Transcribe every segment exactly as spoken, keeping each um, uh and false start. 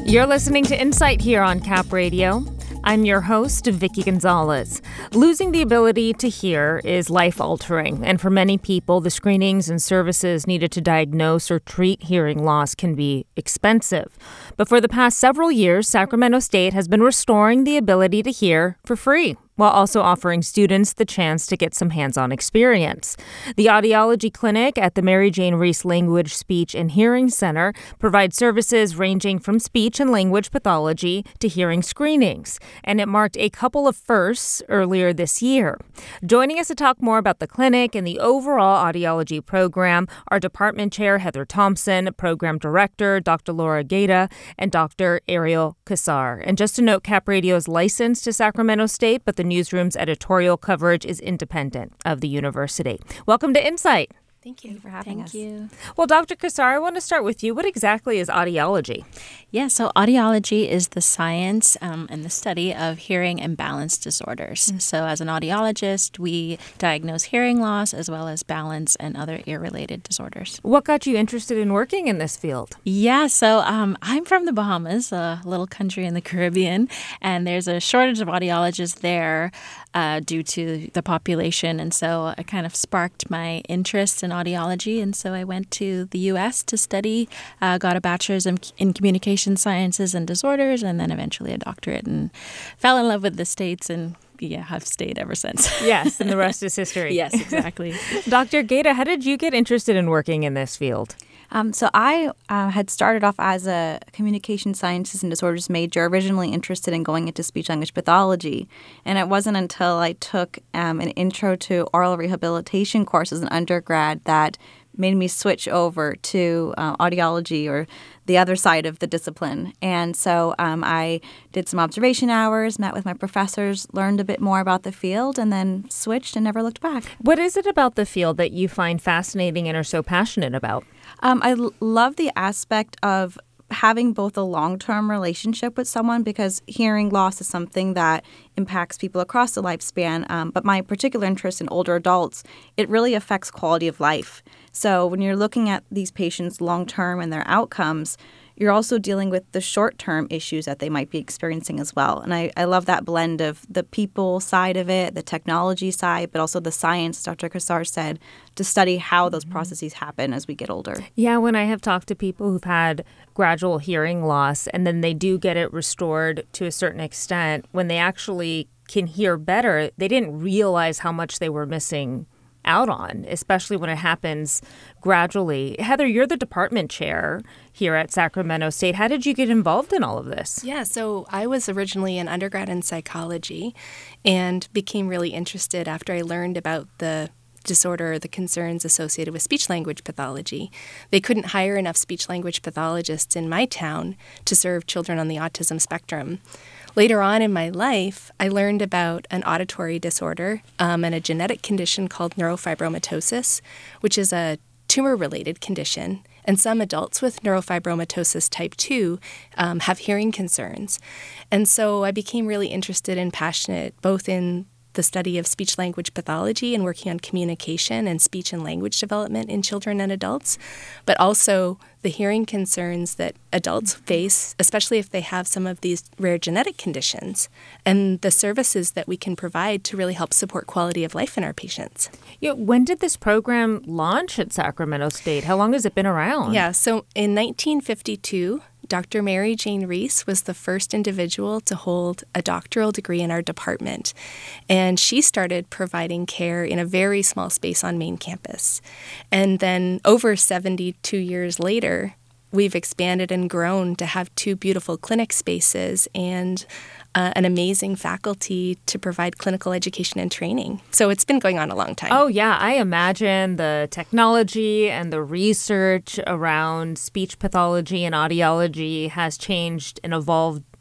You're listening to Insight here on Cap Radio. I'm your host, Vicky Gonzalez. Losing the ability to hear is life-altering, and for many people, the screenings and services needed to diagnose or treat hearing loss can be expensive. But for the past several years, Sacramento State has been restoring the ability to hear for free, while also offering students the chance to get some hands-on experience. The Audiology Clinic at the Mary Jane Reese Language, Speech, and Hearing Center provides services ranging from speech and language pathology to hearing screenings, and it marked a couple of firsts earlier this year. Joining us to talk more about the clinic and the overall audiology program are Department Chair Heather Thompson, Program Director Doctor Laura Gaeta, and Doctor Ariel Kassar. And just to note, Cap Radio is licensed to Sacramento State, but the newsroom's editorial coverage is independent of the university. Welcome to Insight. Thank you for having us. Thank you. Well, Doctor Kassar, I want to start with you. What exactly is audiology? Yeah, so audiology is the science um, and the study of hearing and balance disorders. Mm-hmm. So as an audiologist, we diagnose hearing loss as well as balance and other ear-related disorders. What got you interested in working in this field? Yeah, so um, I'm from the Bahamas, a little country in the Caribbean, and there's a shortage of audiologists there uh, due to the population. And so it kind of sparked my interest in audiology. And so I went to the U S to study, uh, got a bachelor's in, in communication sciences and disorders, and then eventually a doctorate, and fell in love with the States and yeah, have stayed ever since. Yes, and the rest is history. Yes, exactly. Doctor Gaeta, how did you get interested in working in this field? Um, so I uh, had started off as a communication sciences and disorders major, originally interested in going into speech-language pathology. And it wasn't until I took um, an intro to oral rehabilitation course as an undergrad that made me switch over to uh, audiology, or the other side of the discipline. And so um, I did some observation hours, met with my professors, learned a bit more about the field, and then switched and never looked back. What is it about the field that you find fascinating and are so passionate about? Um, I l- love the aspect of having both a long-term relationship with someone, because hearing loss is something that impacts people across the lifespan. Um, but my particular interest in older adults, it really affects quality of life. So when you're looking at these patients long-term and their outcomes, you're also dealing with the short-term issues that they might be experiencing as well. And I, I love that blend of the people side of it, the technology side, but also the science, Doctor Kassar said, to study how those processes happen as we get older. Yeah, when I have talked to people who've had gradual hearing loss and then they do get it restored to a certain extent, when they actually can hear better, they didn't realize how much they were missing out on, especially when it happens gradually. Heather, you're the department chair here at Sacramento State. How did you get involved in all of this? Yeah, so I was originally an undergrad in psychology and became really interested after I learned about the disorder, the concerns associated with speech-language pathology. They couldn't hire enough speech-language pathologists in my town to serve children on the autism spectrum. Later on in my life, I learned about an auditory disorder um, and a genetic condition called neurofibromatosis, which is a tumor-related condition. And some adults with neurofibromatosis type two um, have hearing concerns. And so I became really interested and passionate both in the study of speech-language pathology and working on communication and speech and language development in children and adults, but also the hearing concerns that adults face, especially if they have some of these rare genetic conditions, and the services that we can provide to really help support quality of life in our patients. Yeah, when did this program launch at Sacramento State? How long has it been around? Yeah, so in nineteen fifty-two, Doctor Mary Jane Reese was the first individual to hold a doctoral degree in our department, and she started providing care in a very small space on main campus. And then over seventy-two years later, we've expanded and grown to have two beautiful clinic spaces and uh, an amazing faculty to provide clinical education and training. So it's been going on a long time. Oh, yeah. I imagine the technology and the research around speech pathology and audiology has changed and evolved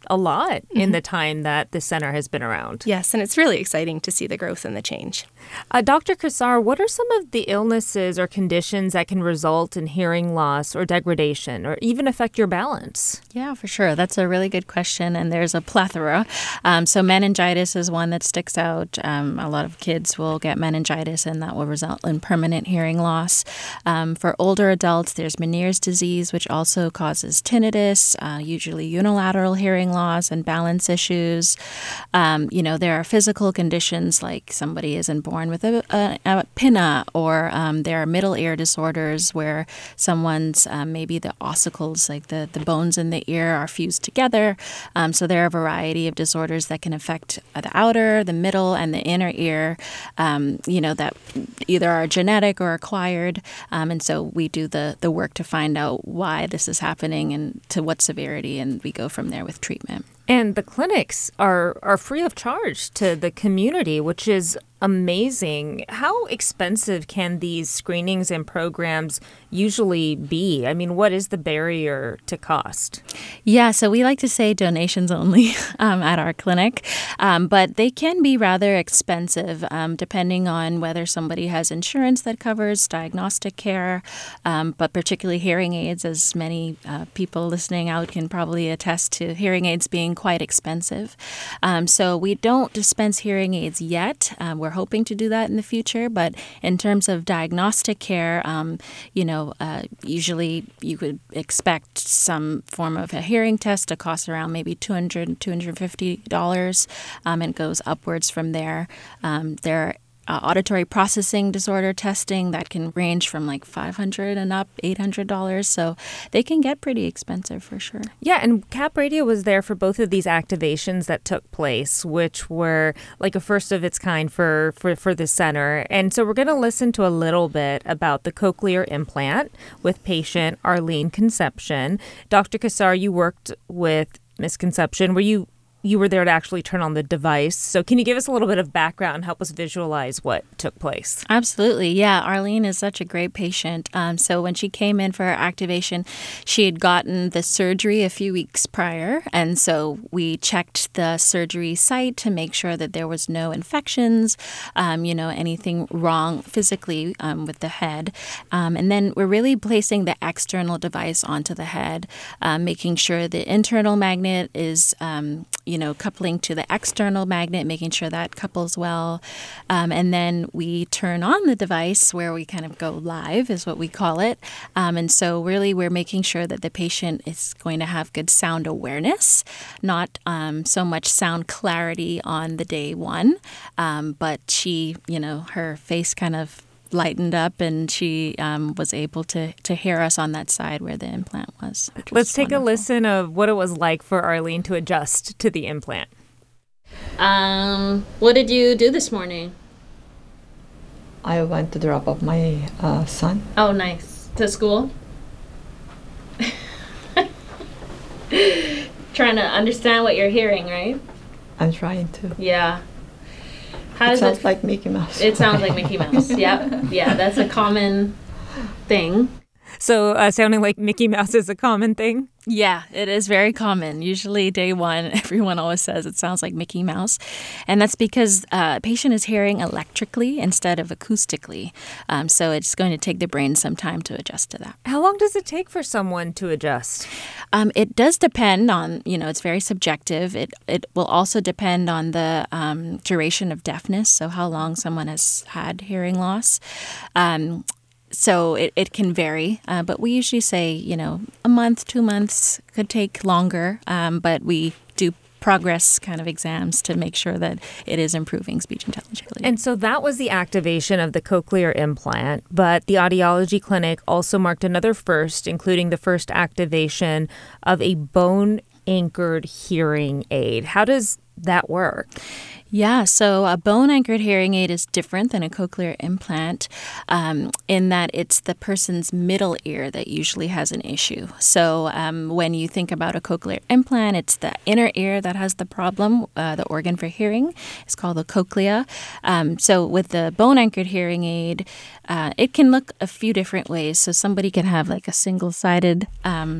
a lot mm-hmm. in the time that the center has been around. Yes, and it's really exciting to see the growth and the change. Uh, Doctor Kassar, what are some of the illnesses or conditions that can result in hearing loss or degradation or even affect your balance? Yeah, for sure. That's a really good question, and there's a plethora. Um, so meningitis is one that sticks out. Um, a lot of kids will get meningitis, and that will result in permanent hearing loss. Um, for older adults, there's Meniere's disease, which also causes tinnitus, uh, usually unilateral hearing loss and balance issues. Um, you know, there are physical conditions like somebody isn't born with a, a, a pinna, or um, there are middle ear disorders where someone's um, maybe the ossicles, like the, the bones in the ear, are fused together. Um, so there are a variety of disorders that can affect the outer, the middle, and the inner ear, um, you know, that either are genetic or acquired. Um, and so we do the, the work to find out why this is happening and to what severity, and we go from there with treatment. And the clinics are, are free of charge to the community, which is amazing. How expensive can these screenings and programs usually be? I mean, what is the barrier to cost? Yeah, so we like to say donations only um, at our clinic, um, but they can be rather expensive um, depending on whether somebody has insurance that covers diagnostic care, um, but particularly hearing aids, as many uh, people listening out can probably attest to hearing aids being quite expensive. Um, so we don't dispense hearing aids yet. Um, we're hoping to do that in the future, but in terms of diagnostic care, um, you know, uh, usually you could expect some form of a hearing test to cost around maybe two hundred dollars, two hundred fifty dollars, um, and goes upwards from there. Um, there are Uh, auditory processing disorder testing that can range from like five hundred dollars and up, eight hundred dollars. So they can get pretty expensive for sure. Yeah, and Cap Radio was there for both of these activations that took place, which were like a first of its kind for, for, for the center. And so we're going to listen to a little bit about the cochlear implant with patient Arlene Conception. Doctor Kassar, you worked with Miss Conception. Were you You were there to actually turn on the device. So can you give us a little bit of background and help us visualize what took place? Absolutely. Yeah. Arlene is such a great patient. Um, so when she came in for her activation, she had gotten the surgery a few weeks prior. And so we checked the surgery site to make sure that there was no infections, um, you know, anything wrong physically um, with the head. Um, and then we're really placing the external device onto the head, um, making sure the internal magnet is, um, you know, coupling to the external magnet, making sure that couples well. Um, and then we turn on the device where we kind of go live is what we call it. Um, and so really we're making sure that the patient is going to have good sound awareness, not um, so much sound clarity on the day one, um, but she, you know, her face kind of lightened up, and she um, was able to to hear us on that side where the implant was. was Let's take wonderful. a listen of what it was like for Arlene to adjust to the implant. Um, what did you do this morning? I went to drop off my uh, son. Oh, nice. To school? Trying to understand what you're hearing, right? I'm trying to. Yeah. How it does sounds it, like Mickey Mouse. It sounds like Mickey Mouse. Yeah. Yeah, that's a common thing. So uh, sounding like Mickey Mouse is a common thing? Yeah, it is very common. Usually day one, everyone always says it sounds like Mickey Mouse. And that's because uh, a patient is hearing electrically instead of acoustically. Um, so it's going to take the brain some time to adjust to that. How long does it take for someone to adjust? Um, it does depend on, you know, it's very subjective. It it will also depend on the um, duration of deafness, so how long someone has had hearing loss. Um So it, it can vary, uh, but we usually say, you know, a month, two months, could take longer, um, but we do progress kind of exams to make sure that it is improving speech intelligibility. And so that was the activation of the cochlear implant, but the audiology clinic also marked another first, including the first activation of a bone-anchored hearing aid. How does that work? Yeah, so a bone-anchored hearing aid is different than a cochlear implant um, in that it's the person's middle ear that usually has an issue. So um, when you think about a cochlear implant, it's the inner ear that has the problem, uh, the organ for hearing. It's called the cochlea. Um, so with the bone-anchored hearing aid, uh, it can look a few different ways. So somebody can have like a single-sided um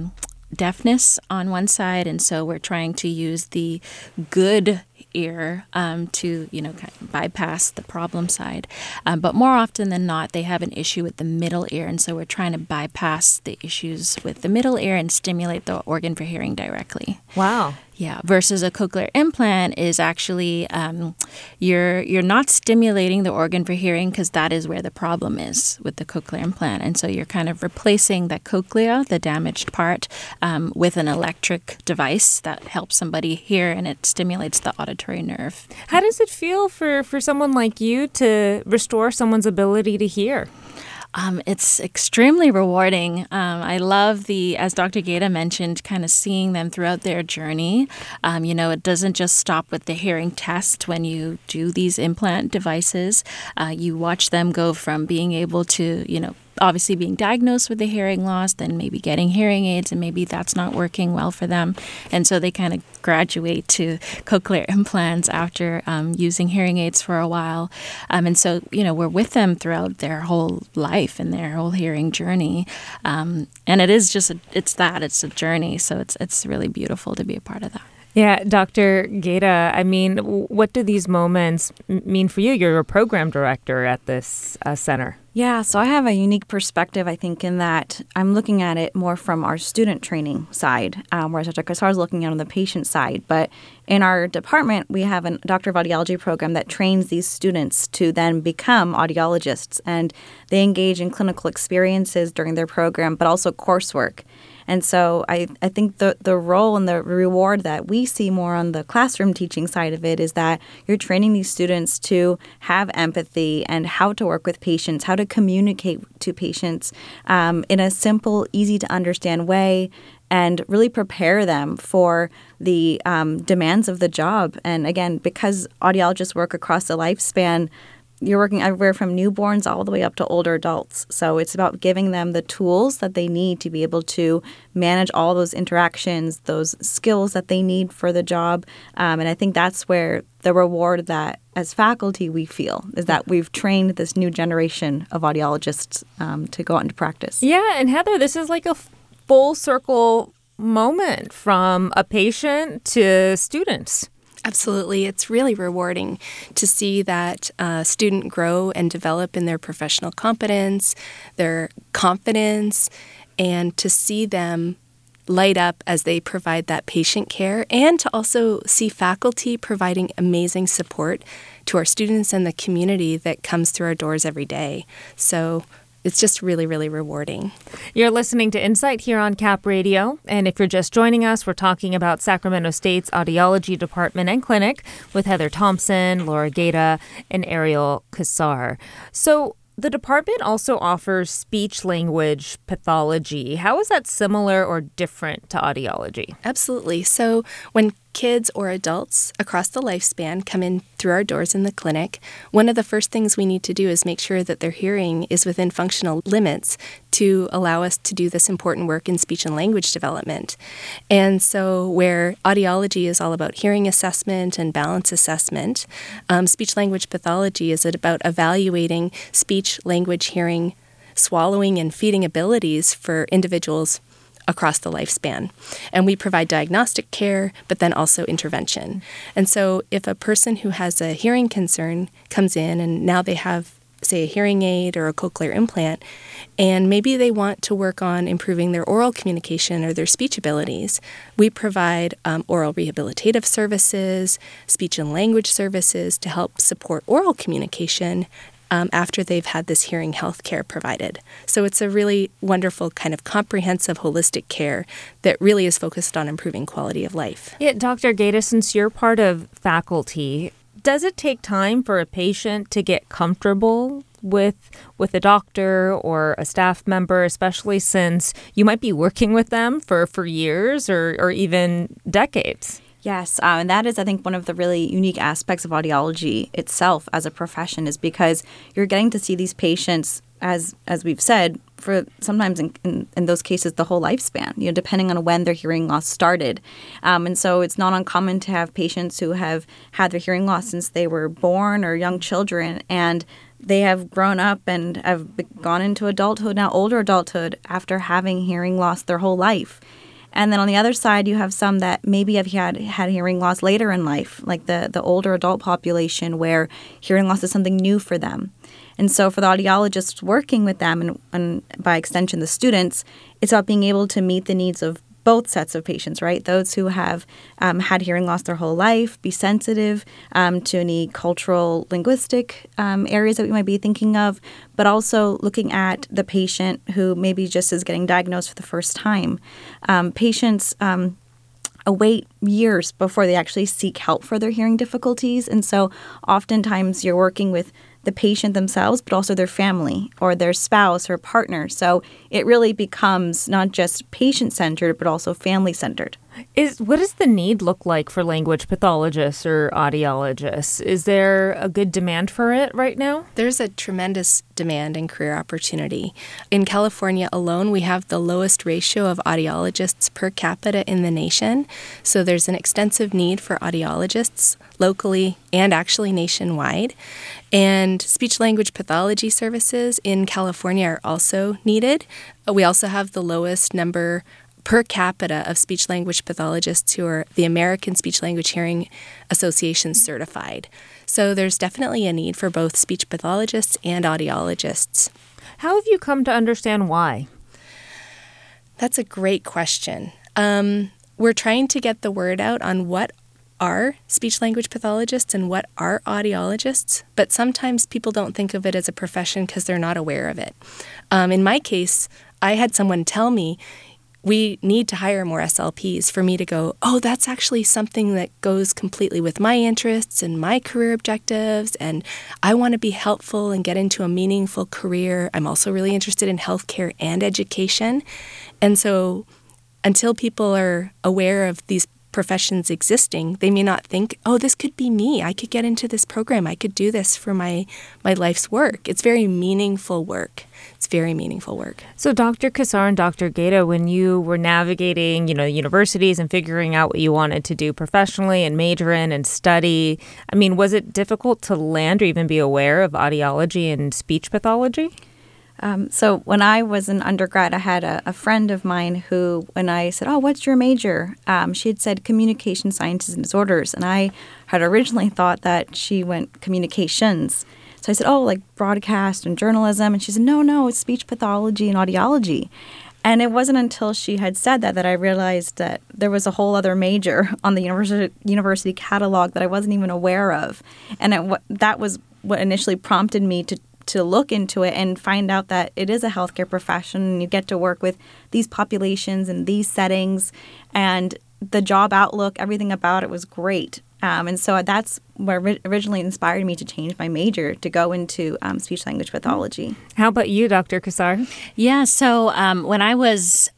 deafness on one side, and so we're trying to use the good ear um, to, you know, kind of bypass the problem side. Um, but more often than not, they have an issue with the middle ear, and so we're trying to bypass the issues with the middle ear and stimulate the organ for hearing directly. Wow. Yeah, versus a cochlear implant is actually um, you're you're not stimulating the organ for hearing because that is where the problem is with the cochlear implant, and so you're kind of replacing the cochlea, the damaged part, um, with an electric device that helps somebody hear, and it stimulates the auditory nerve. How does it feel for, for someone like you to restore someone's ability to hear? Um, it's extremely rewarding. Um, I love the, as Doctor Gaeta mentioned, kind of seeing them throughout their journey. Um, you know, it doesn't just stop with the hearing test when you do these implant devices. Uh, you watch them go from being able to, you know, obviously being diagnosed with the hearing loss, then maybe getting hearing aids, and maybe that's not working well for them. And so they kind of graduate to cochlear implants after um, using hearing aids for a while. Um, and so, you know, we're with them throughout their whole life and their whole hearing journey. Um, and it is just, a, it's that, it's a journey. So it's it's really beautiful to be a part of that. Yeah, Doctor Gaeta, I mean, what do these moments mean for you? You're a program director at this uh, center. Yeah, so I have a unique perspective, I think, in that I'm looking at it more from our student training side, um, whereas Doctor Kassar is looking at it on the patient side. But in our department, we have a Doctor of Audiology program that trains these students to then become audiologists, and they engage in clinical experiences during their program, but also coursework. And so I, I think the, the role and the reward that we see more on the classroom teaching side of it is that you're training these students to have empathy and how to work with patients, how to communicate to patients um, in a simple, easy to understand way, and really prepare them for the um, demands of the job. And again, because audiologists work across the lifespan, you're working everywhere from newborns all the way up to older adults. So it's about giving them the tools that they need to be able to manage all those interactions, those skills that they need for the job. Um, and I think that's where the reward that as faculty we feel is that we've trained this new generation of audiologists um, to go out into practice. Yeah, and Heather, this is like a full circle moment from a patient to students. Absolutely. It's really rewarding to see that uh, student grow and develop in their professional competence, their confidence, and to see them light up as they provide that patient care, and to also see faculty providing amazing support to our students and the community that comes through our doors every day. So it's just really, really rewarding. You're listening to Insight here on Cap Radio. And if you're just joining us, we're talking about Sacramento State's Audiology Department and Clinic with Heather Thompson, Laura Gaeta, and Ariel Kassar. So the department also offers speech-language pathology. How is that similar or different to audiology? Absolutely. So when kids or adults across the lifespan come in through our doors in the clinic, one of the first things we need to do is make sure that their hearing is within functional limits to allow us to do this important work in speech and language development. And so where audiology is all about hearing assessment and balance assessment, um, speech-language pathology is about evaluating speech, language, hearing, swallowing, and feeding abilities for individuals across the lifespan. And we provide diagnostic care, but then also intervention. And so if a person who has a hearing concern comes in and now they have, say, a hearing aid or a cochlear implant, and maybe they want to work on improving their oral communication or their speech abilities, we provide um, oral rehabilitative services, speech and language services to help support oral communication Um, after they've had this hearing health care provided. So it's a really wonderful kind of comprehensive holistic care that really is focused on improving quality of life. Yeah, Doctor Gaeta, since you're part of faculty, does it take time for a patient to get comfortable with with a doctor or a staff member, especially since you might be working with them for, for years or, or even decades? Yes, um, and that is, I think, one of the really unique aspects of audiology itself as a profession, is because you're getting to see these patients, as as we've said, for sometimes in, in, in those cases the whole lifespan, you know, depending on when their hearing loss started. Um, and so it's not uncommon to have patients who have had their hearing loss since they were born or young children, and they have grown up and have gone into adulthood, now older adulthood, after having hearing loss their whole life. And then on the other side, you have some that maybe have had, had hearing loss later in life, like the, the older adult population where hearing loss is something new for them. And so for the audiologists working with them, and, and by extension the students, it's about being able to meet the needs of both sets of patients, right? Those who have um, had hearing loss their whole life, be sensitive um, to any cultural, linguistic um, areas that we might be thinking of, but also looking at the patient who maybe just is getting diagnosed for the first time. Um, patients um, await years before they actually seek help for their hearing difficulties. And so oftentimes you're working with the patient themselves, but also their family or their spouse or partner. So it really becomes not just patient-centered, but also family-centered. Is what does the need look like for language pathologists or audiologists? Is there a good demand for it right now? There's a tremendous demand and career opportunity. In California alone, we have the lowest ratio of audiologists per capita in the nation. So there's an extensive need for audiologists locally and actually nationwide. And speech-language pathology services in California are also needed. We also have the lowest number per capita of speech-language pathologists who are the American Speech-Language Hearing Association certified. So there's definitely a need for both speech pathologists and audiologists. How have you come to understand why? That's a great question. Um, we're trying to get the word out on what are speech-language pathologists and what are audiologists, but sometimes people don't think of it as a profession because they're not aware of it. Um, in my case, I had someone tell me, we need to hire more S L Ps for me to go, oh, that's actually something that goes completely with my interests and my career objectives, and I want to be helpful and get into a meaningful career. I'm also really interested in healthcare and education. And so until people are aware of these professions existing, they may not think, oh, this could be me. I could get into this program. I could do this for my, my life's work. It's very meaningful work. It's very meaningful work. So Doctor Kassar and Doctor Gata, when you were navigating, you know, universities and figuring out what you wanted to do professionally and major in and study, I mean, was it difficult to land or even be aware of audiology and speech pathology? Um, so when I was an undergrad, I had a, a friend of mine who, when I said, oh, what's your major? Um, she had said communication sciences and disorders. And I had originally thought that she went communications. So I said, oh, like broadcast and journalism. And she said, no, no, it's speech pathology and audiology. And it wasn't until she had said that that I realized that there was a whole other major on the university, university catalog that I wasn't even aware of. And it, that was what initially prompted me to to look into it and find out that it is a healthcare profession and you get to work with these populations and these settings, and the job outlook, everything about it was great. Um, and so that's what originally inspired me to change my major to go into um, speech-language pathology. How about you, Doctor Kassar? Yeah, so um, when I was...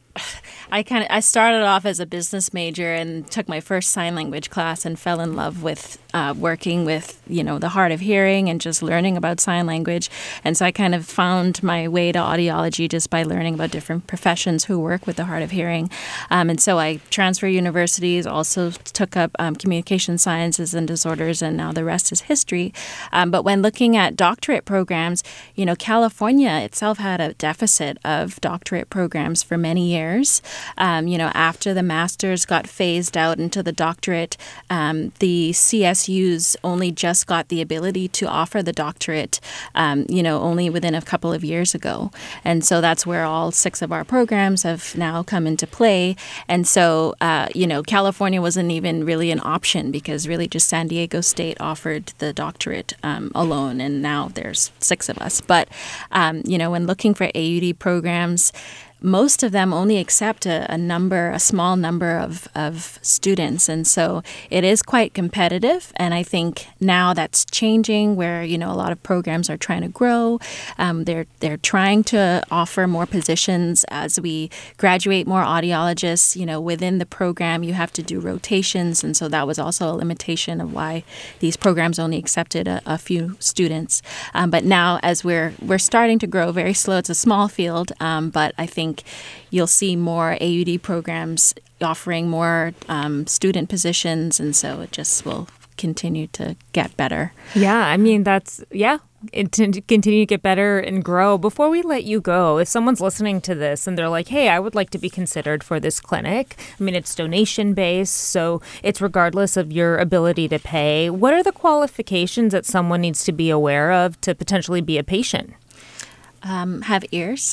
I kind of I started off as a business major and took my first sign language class and fell in love with uh, working with, you know, the hard of hearing and just learning about sign language. And so I kind of found my way to audiology just by learning about different professions who work with the hard of hearing. Um, and so I transferred universities, also took up um, communication sciences and disorders, and now the rest is history. Um, but when looking at doctorate programs, you know, California itself had a deficit of doctorate programs for many years. Um, you know, after the master's got phased out into the doctorate, um, the C S Us only just got the ability to offer the doctorate, um, you know, only within a couple of years ago. And so that's where all six of our programs have now come into play. And so, uh, you know, California wasn't even really an option because really just San Diego State offered the doctorate um, alone. And now there's six of us. But, um, you know, when looking for A U D programs, most of them only accept a, a number, a small number of, of students. And so it is quite competitive. And I think now that's changing where, you know, a lot of programs are trying to grow. Um, they're, they're trying to offer more positions as we graduate more audiologists. You know, within the program, you have to do rotations. And so that was also a limitation of why these programs only accepted a, a few students. Um, but now as we're, we're starting to grow very slow, it's a small field, um, but I think you'll see more A U D programs offering more um, student positions, and so it just will continue to get better. Yeah, I mean, that's, yeah, and to continue to get better and grow. Before we let you go, if someone's listening to this and they're like, hey, I would like to be considered for this clinic. I mean, it's donation based, so it's regardless of your ability to pay. What are the qualifications that someone needs to be aware of to potentially be a patient? Um, have ears.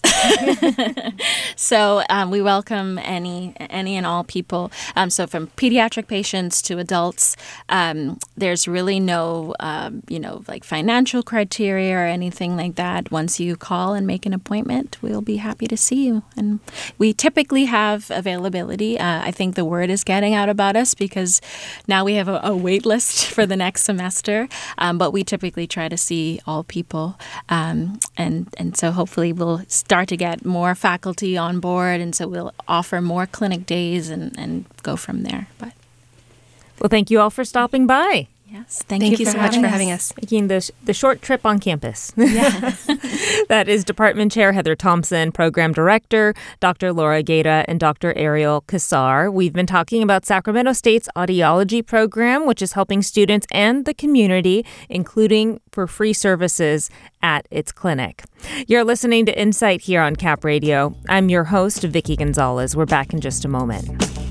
So um, we welcome any any and all people. Um, so from pediatric patients to adults, um, there's really no, um, you know, like financial criteria or anything like that. Once you call and make an appointment, we'll be happy to see you. And we typically have availability. Uh, I think the word is getting out about us because now we have a, a wait list for the next semester. Um, but we typically try to see all people, um, and and so hopefully we'll start to get more faculty on board, and so we'll offer more clinic days and, and go from there. But well, thank you all for stopping by. Yes, thank, Thank you, you for so much having for us. having us. Making the, the short trip on campus. Yeah. That is Department Chair Heather Thompson, Program Director Doctor Laura Gaeta, and Doctor Ariel Kassar. We've been talking about Sacramento State's audiology program, which is helping students and the community, including for free services at its clinic. You're listening to Insight here on Cap Radio. I'm your host, Vicki Gonzalez. We're back in just a moment.